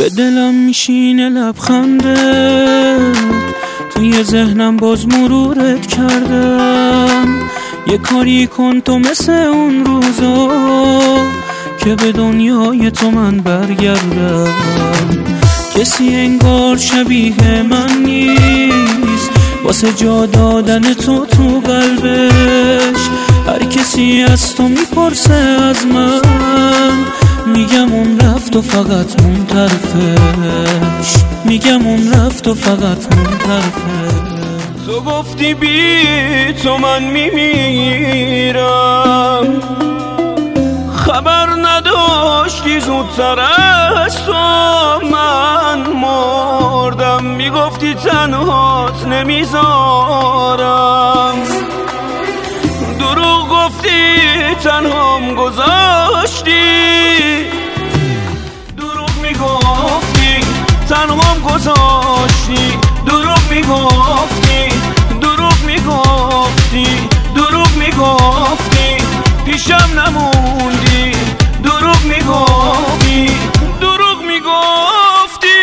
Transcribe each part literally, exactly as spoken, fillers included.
به دلم میشینه لبخندت، توی ذهنم باز مرورت کردم. یه کاری کن تو مثل اون روزا که به دنیای تو من برگردم. کسی انگار شبیه من نیست واسه جا دادن تو تو قلبش. هر کسی از تو میپرسه از من، میگم اون رفت و فقط اون طرفش، میگم اون رفت و فقط اون طرفش. تو گفتی بی تو من میمیرم، خبر نداشتی زودتر از تو من مردم. میگفتی تنهات نمیذارم، دروغ گفتی تنهام گذاشتی. دروغ میگفتی تنهام گذاشتی، دروغ میگفتی، دروغ میگفتی، دروغ میگفتی، پیشم نموندی. دروغ میگفتی، دروغ میگفتی.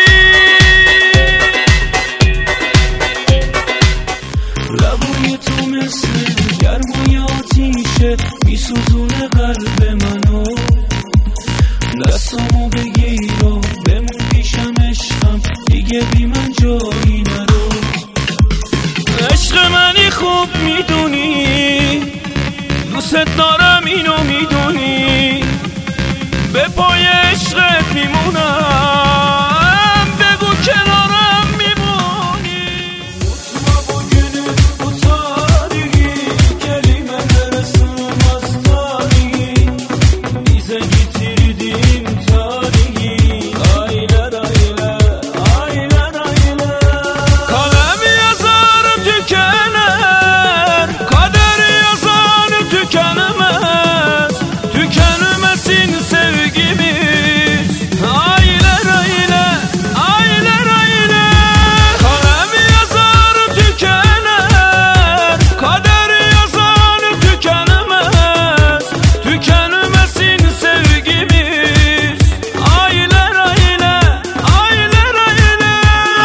لبوی تو مثل گرمای آتیشه، میسوزونه قلب منو. دستامو بگیر و بمون پیشم عشقم، دیگه بی من جایی نرو. عشق منی خوب میدونی، دوست دارم اینو میدونی. به پای عشقت میمونم، بگو کنارم میمونی. Unutma bugünü bu tarihi, kelime neresin az tarihi. Bize getirdiğin tarihi, aylar aylar, aylar aylar. Kalem yazar tükener, kader yazar tükenemez. Tükenmesin sevgimiz, aylar aylar, aylar aylar. Kalem yazar tükener, kader yazar tükenemez. Tükenmesin sevgimiz, aylar aylar, aylar aylar.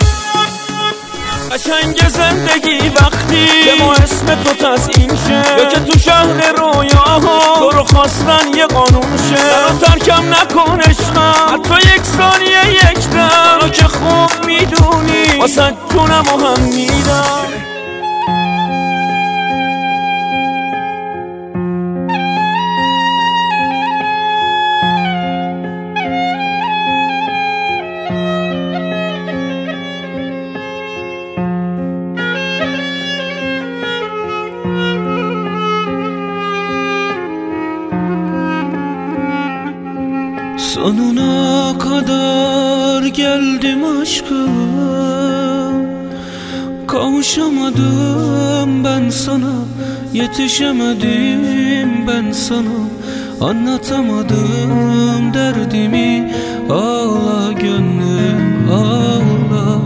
قشنگ زندگی وقتی که ما اسم تو تزیین شه، یا که تو شهر رویاها تو رو خواستن یه قانون شه. منو ترکم نکن عشقم، حتی یک ثانیه یک دم، منو که خوب میدونی واسه جونم و هم میدم. Sonuna kadar geldim aşkım, kavuşamadım ben sana, yetişemedim ben sana. Anlatamadım derdimi, ağla gönlüm ağla.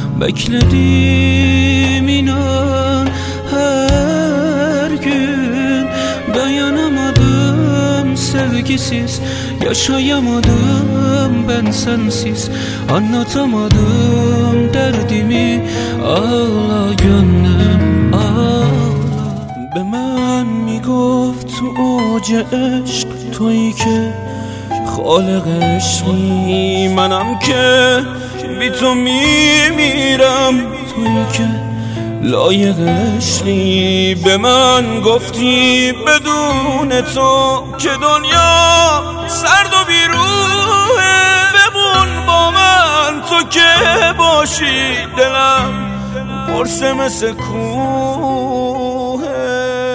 Bekledim inan her gün, dayanamadım sevgisiz. Yaşayamadım ben sensiz, anlatamadım derdimi. ağla gönlم ağla. به من میگفت تو اوج عشق تویی که خالق عشقی، منم که بی تو میمیرم، تویی که لایق عشقی. به من گفتی بدون تو که دنیا سرد و بیروحه. بمون با من تو که باشی، دلم پرسه مثل کوهه.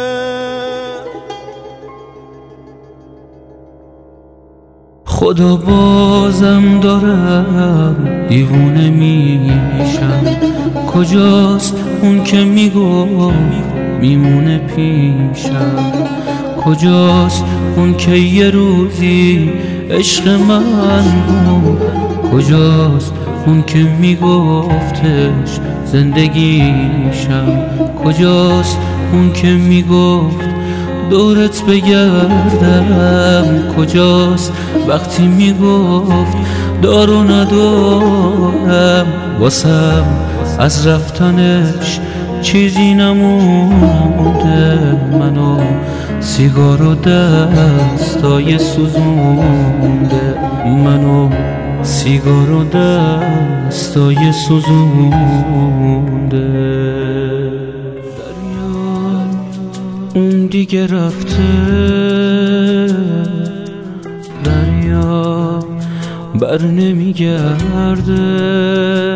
خدا بازم دارم دیوونه میشم. کجاست اون که میگفت میمونه پیشم؟ کجاست اون که یه روزی عشق من بود؟ کجاست اون که میگفتش زندگیشم؟ کجاست اون که میگفت دورت بگردم؟ کجاست وقتی میگفت دارو ندارم واسم از رفتنش چیزی نمونده. منو سیگار و دستای سوزونده، منو سیگار و دستای سوزونده. دریا اون دیگه رفته، دریا بر نمیگرده.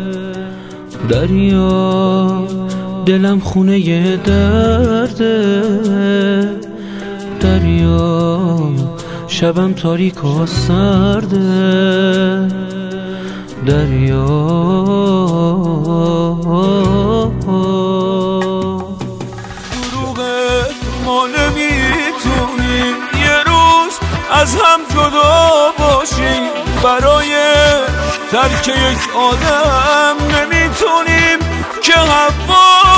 دریا دلم خونه درده، دریا شبم تاریک و سرده. دریا دروغه ما نمیتونیم یه روز از هم جدا باشیم، برای ترک یک آدم نمیتونیم که هوا